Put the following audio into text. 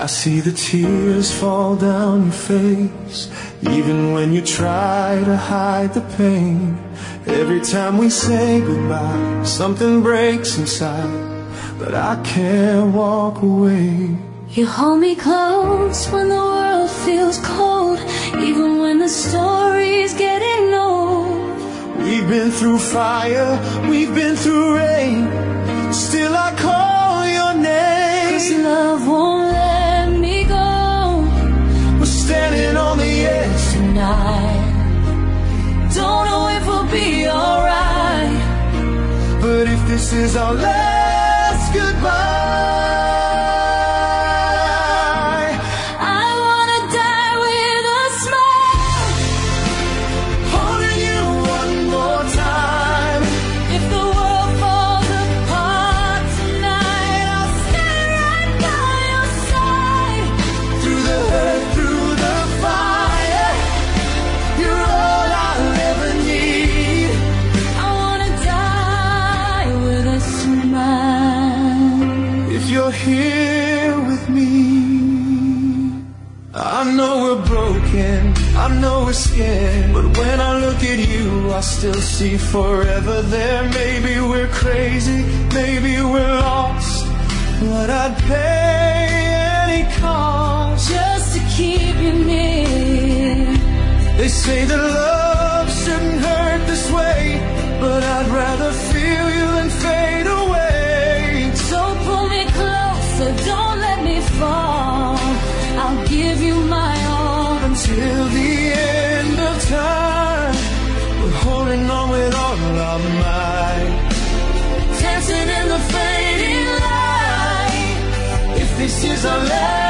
see the tears fall down your face, even when you try to hide the pain. Every time we say goodbye, something breaks inside, but I can't walk away. You hold me close when the world feels cold, even when the story's getting old. We've been through fire, we've been through rain, still I call your name. 'Cause love won't let me go. We're standing on the edge tonight. Don't know if we'll be alright, but if this is our last goodbye, I wanna die with a smile, holding you one more time. If the world falls apart tonight, I'll stay right by your side. Through the hurt, through the fire, you're all I'll ever need. I wanna die with a smile. If you're here with me, I know we're broken, I know we're scared, but when I look at you, I still see forever there. Maybe we're crazy, maybe we're lost, but I'd pay any cost just to keep you near. They say that love shouldn't hurt this way, but I'd rather feel you than fade away. So pull me closer, don't let me fall. I'll give you my all Until the end of time, we're holding on with all our might, dancing in the fading light. if this is our last